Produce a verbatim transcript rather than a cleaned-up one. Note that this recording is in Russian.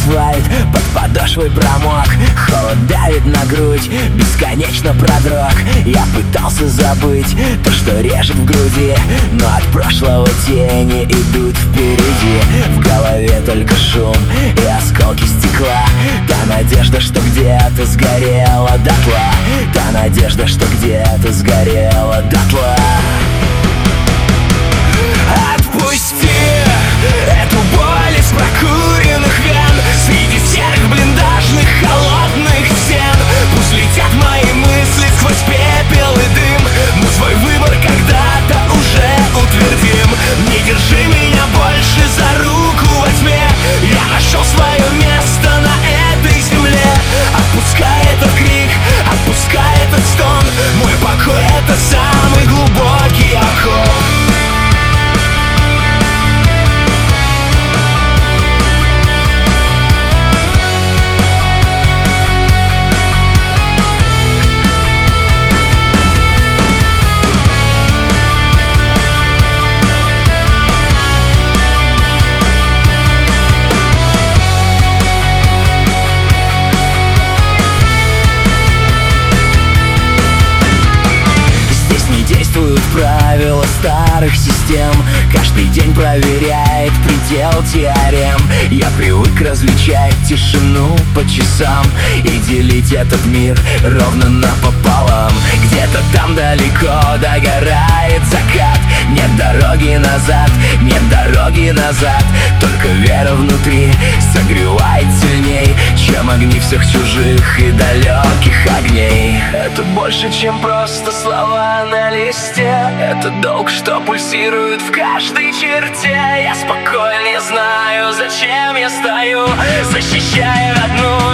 асфальт под подошвой промок, холод давит на грудь, бесконечно продрог. Я пытался забыть то, что режет в груди, но от прошлого тени идут впереди. В голове только шум и осколки стекла. Та надежда, что где-то сгорела дотла. Та надежда, что где-то сгорела дотла. Отпусти эту боль из прокуренных вен, среди серых блиндажных холодных стен. Пусть летят мои мысли сквозь пепел и дым, мы свой выбор когда-то уже утвердим. Не держи меня больше за руку во тьме, я нашел свое место на этой земле. Отпускай этот крик, отпускай этот стон, мой покой — это самый глубокий охот. Правила старых систем каждый день проверяет предел теорем. Я привык различать тишину по часам и делить этот мир ровно напополам. Где-то там далеко догорает закат. Нет дороги назад, нет дороги назад. Только вера внутри согревает сильней, чем огни всех чужих и далеких огней. Это больше, чем просто слова на листе. Это долг, что пульсирует в каждой черте. Я спокойно знаю, зачем я стою, защищая одну